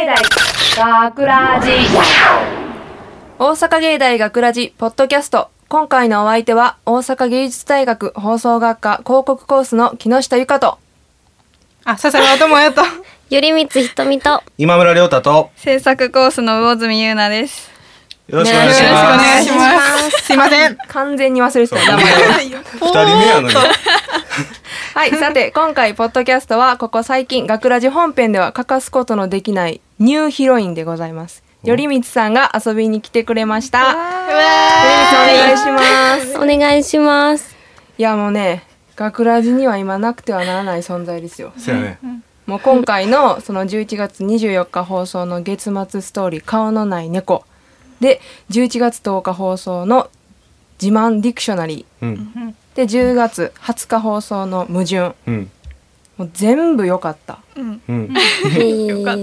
学ラジ大阪芸大学ラジポッドキャスト。今回のお相手は大阪芸術大学放送学科広告コースの木下ゆかと笹川智也と頼光ひとみと今村亮太と制作コースの魚住優奈です。 よろしくお願いします。 よろしくお願いします。すいません。 完全に忘れてた名前を 2人目やのにはい、さて今回ポッドキャストはここ最近学ラジ本編では欠かすことのできないニューヒロインでございます。頼光さんが遊びに来てくれました。頼光さんお願いします。 お願いします。 いやもうね、学ラジには今なくてはならない存在ですよ。 そうやね。 もう今回のその11月24日放送の月末ストーリー顔のない猫で、11月10日放送の自慢ディクショナリー、で10月20日放送の矛盾、もう全部良かった、 よかった。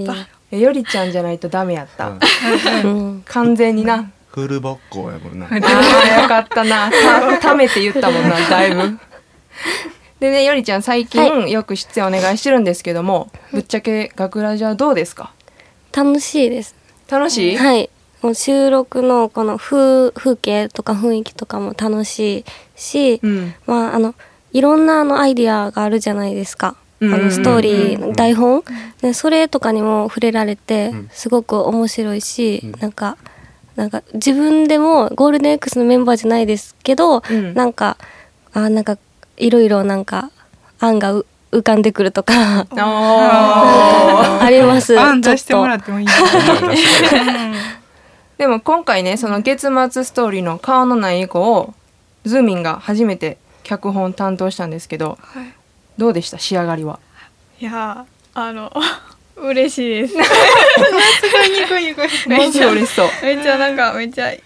よりちゃんじゃないとダメやった、完全になフルボッコやもんな。 よかったな、ためて言ったもんな、だいぶでね、よりちゃん最近よく出演お願いしてるんですけども、ぶっちゃけ学ラジはどうですか？ 楽しいです。 楽しい？ はい。もう収録のこの風景とか雰囲気とかも楽しいし、まあいろんなアイディアがあるじゃないですか。ストーリー、台本、でそれとかにも触れられてすごく面白いし、なんか自分でもゴールデン X のメンバーじゃないですけど、なんかいろいろ案が浮かんでくるとかあります。 案出してもらってもいいですか？ でも今回ね、その月末ストーリーの顔のない猫をズーミンが初めて脚本担当したんですけど、どうでした？仕上がりは。 いや嬉しいです。すごいニコニコしてマジ嬉しそう。 めっちゃめっちゃ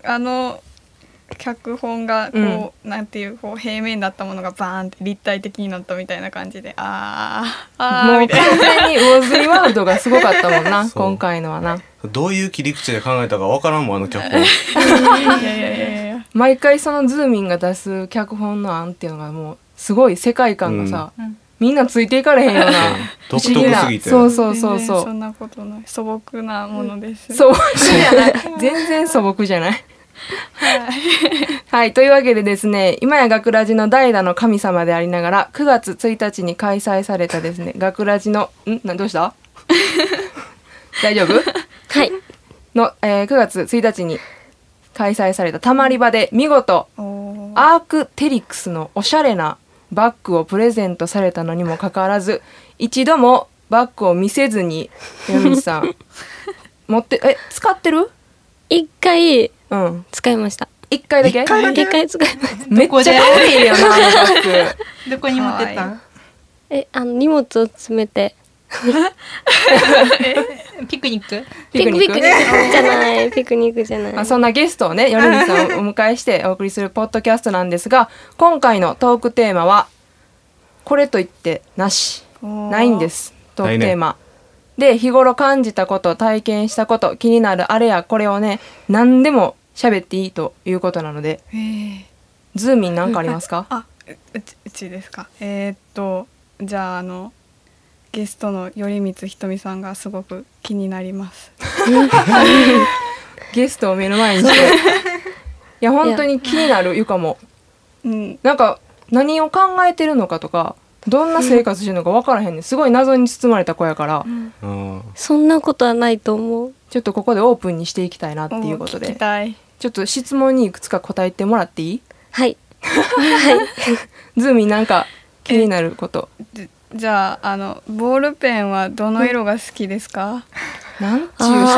脚本がこう、なんていう平面だったものがバーンって立体的になったみたいな感じで、もう完全に魚住ワールドがすごかったもんな今回のはな。 どういう切り口で考えたかわからんもん、脚本。 いや毎回そのズーミンが出す脚本の案っていうのがもうすごい世界観がさ、みんなついていかれへんような独特すぎて。 そうそんなことない、素朴なものです。 素朴じゃない、全然素朴じゃないはい、というわけでですね、今や学ラジの代打の神様でありながら9月1日に開催されたですね、学ラジのどうした大丈夫？ はいの、9月1日に開催されたたまり場で見事アークテリクスのおしゃれなバッグをプレゼントされたのにもかかわらず、一度もバッグを見せずに山道さん持って使ってる ？1回使いました。 1回だけ？ 1回使いました。 めっちゃ可愛いよな、バッグ。 どこに持ってった？ 荷物を詰めてピクニックじゃない、ピクニックじゃない。 そんなゲストをね、頼光さんをお迎えしてお送りするポッドキャストなんですが、今回のトークテーマはこれといってなし、ないんです。トークテーマで、日頃感じたこと、体験したこと、気になるあれやこれをね、何でも喋っていいということなので、ズーミン何かありますか？ うちですか。じゃあゲストの頼光ひとみさんがすごく気になりますゲストを目の前にしていや本当に気になる。ゆかも、なんか何を考えてるのかとか、どんな生活してるのか分からへんねん。すごい謎に包まれた子やから、 そんなことはないと思う。 ちょっとここでオープンにしていきたいなっていうことで、 聞きたい。 ちょっと質問にいくつか答えてもらっていい？ はいズーミンなんか気になること。 じゃあボールペンはどの色が好きですか？ なんちゅ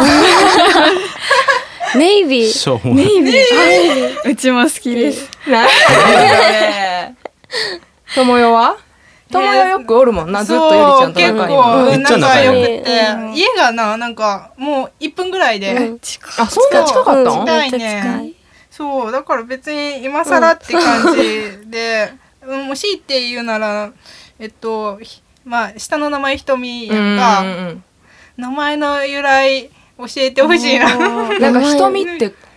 うネイビー。 ネイビー。うちも好きです。 なんでともよは？ともよよくおるもんな、ずっとゆりちゃんと仲いいもん。 めっちゃ仲良くて、 家がなんかもう1分ぐらいで、 あ、そんな近かったん？ 近いね。そうだから別に今更って感じで、もしって言うならまあ下の名前ひとみやんか、名前の由来教えてほしいな。 なんかひとみって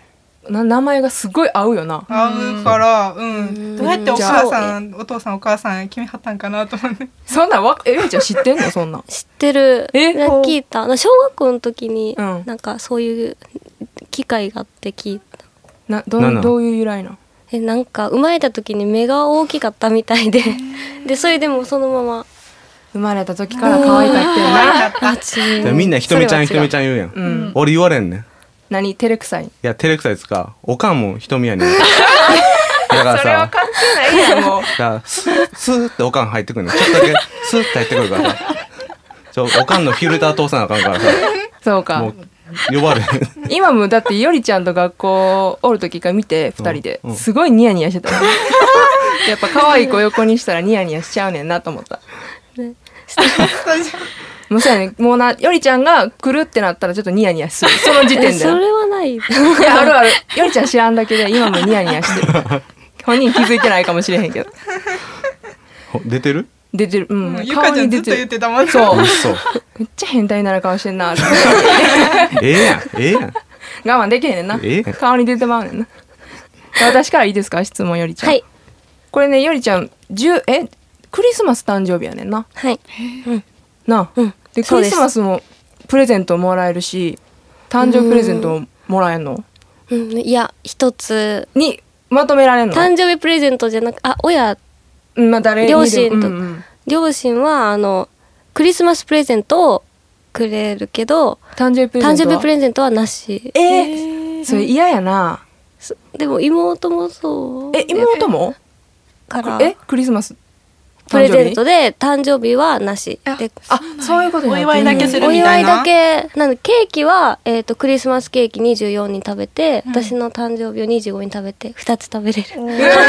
名前がすごい合うよな。 合うから、どうやってお父さんお母さん決めはったんかなと思って。 そんなんゆりちゃん知ってんのそんなん。 知ってる。聞いた。小学校の時に、 うんなんかそういう機会があって聞いた。 どういう由来なの？ なんか生まれた時に目が大きかったみたいででそれでもそのまま生まれた時から可愛かったよな。 みんなひとみちゃんひとみちゃん言うやん、 うん、 俺言われんねん。 何照れくさい？ いや照れくさいですか、おかんもひとみやねんだからさ、 それは関係ないやんもう。 だからスーっておかん入ってくるねん。ちょっとだけスーって入ってくるからさ、おかんのフィルター通さなあかんからさ、 そうか、 もう呼ばれへん今もだってよりちゃんと学校おる時から見て2人で、 うんすごいニヤニヤしてたよやっぱ可愛い子横にしたらニヤニヤしちゃうねんなと思った、 ねもうそうやね、もうなよりちゃんが来るってなったらちょっとニヤニヤする、その時点でそれはないいやあるある、よりちゃん知らんだけで今もニヤニヤしてる本人気づいてないかもしれへんけど出てる？ 出てる、 ゆかちゃんずっと言ってたもんね。 そう嘘めっちゃ変態になる顔してんなええやんええやん我慢できへんねんな、 ええ顔に出てまうねんな。私からいいですか、質問よりちゃん。 はい。 これね、よりちゃんクリスマス誕生日やねんな。 はいなあ、 うんでクそうですリスマスもプレゼントもらえるし、誕生日プレゼントもらえんのいや一つにまとめられんの？ 誕生日プレゼントじゃなく親まあ、誰にでも両親と、 うんうん両親はクリスマスプレゼントをくれるけど誕生日プレゼントは誕生日プレゼントはなし。 それ嫌やな。 でも妹もそう妹もからクリスマスプレゼントで誕生日はなしで、 そういうことになってんの。 お祝いだけするおみたいな。 祝いだけなんでケーキは、クリスマスケーキ24に食べて、私の誕生日を25に食べて2つ食べれる。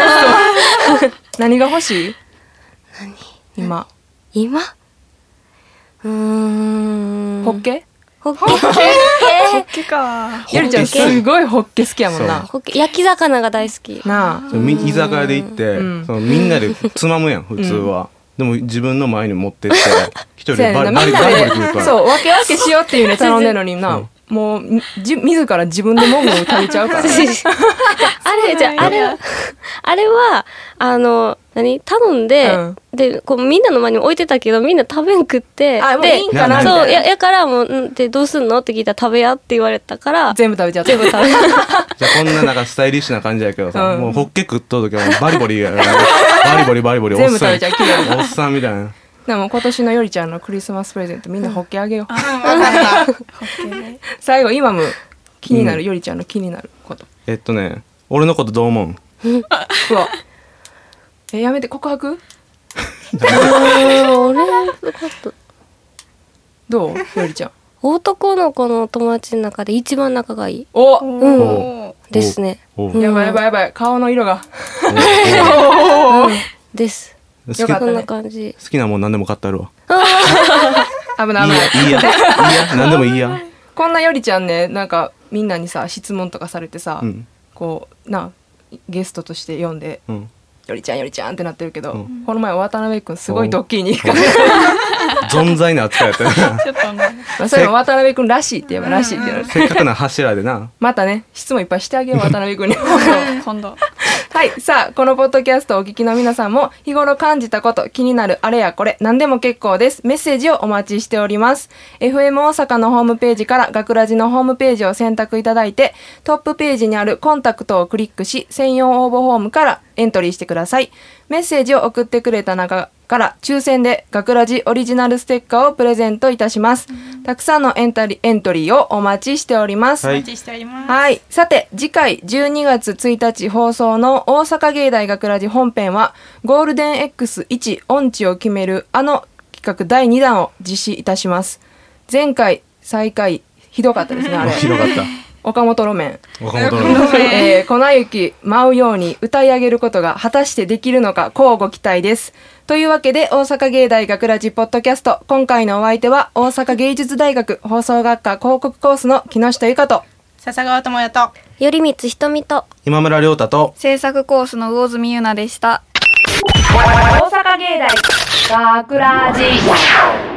何が欲しい？今今ホッケ？ ホッホッケか。 よりちゃんすごいホッケ好きやもんな。 ケ焼き魚が大好き。 なあ、 居酒屋で行って、 うんそのみんなでつまむやん普通は、でも自分の前に持ってって一人そうやねんな、 でバリみんなバリバリ食うからでそう分け分けしようっていうね頼んでるのにな、もう自ら自分でもぐもぐ食べちゃうからあれは頼んで、でこうみんなの前に置いてたけどみんな食べんくって、 もういいんかなみたいな。 そうやからもうでどうすんのって聞いたら食べやって言われたから全部食べちゃった。 全部食べじゃあこんななんかスタイリッシュな感じやけどさ、もうホッケ食っとる時はもうバリバリやバリバリバリバリおっ全部食さんべちゃう、綺麗に。 おっさんみたいな。 でも今年のよりちゃんのクリスマスプレゼントみんなホッケあげよう。 分かった。 最後今も気になる、よりちゃんの気になること。 俺のことどう思う？ うわ、やめて、告白俺のことどうよりちゃん。 男の子の友達の中で一番仲がいいおですね。 やばいやばいやばい、顔の色が。 ですよかったねこんな感じ。 好きなもん何でも買ってあるわ。 危ない危ない。 いいや何でもいいや。 こんなよりちゃんね、なんかみんなにさ質問とかされてさ、 うんこうゲストとして読んで、 うんよりちゃんよりちゃんってなってるけど、 うんこの前渡辺くんすごいドッキリに行かれ存在な扱いやったよな。 ちょっとね。 まあそれも渡辺くんらしいって言えばらしいって言われて、 せっかくな柱でな。 またね質問いっぱいしてあげよう渡辺くんに今度。 はい。さあ、このポッドキャストをお聞きの皆さんも、日頃感じたこと、気になるあれやこれ、何でも結構です。メッセージをお待ちしております。FM 大阪のホームページから学ラジのホームページを選択いただいて、トップページにあるコンタクトをクリックし、専用応募フォームからエントリーしてください。メッセージを送ってくれた中から抽選で学ラジオリジナルステッカーをプレゼントいたします。たくさんのエントリーをお待ちしております。 はいお待ちしております。 はい。さて、次回12月1日放送の大阪芸大学ラジ本編は、ゴールデン X1 音痴を決める企画第2弾を実施いたします。前回、最下位、ひどかったですね、あれ。 広がった。 岡本路面。 岡本の。 粉雪舞うように歌い上げることが果たしてできるのか、乞うご期待です。というわけで、大阪芸大学ラジポッドキャスト、今回のお相手は、大阪芸術大学放送学科広告コースの木下ゆかと、 笹川智也と。 頼光ひとみと今村亮太と。 制作コースの魚住優奈でした。 大阪芸大学ラジ